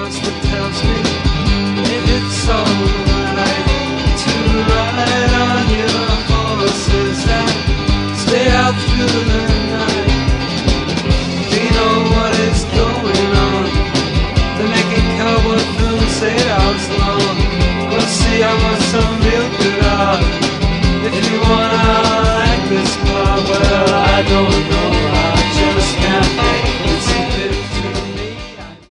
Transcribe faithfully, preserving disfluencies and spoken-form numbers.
voice that tells me if it's alright to ride on your horses and stay out through the night. Do you know what is going on? They're making cowboy films eight hours long. We'll see, I want some real good art.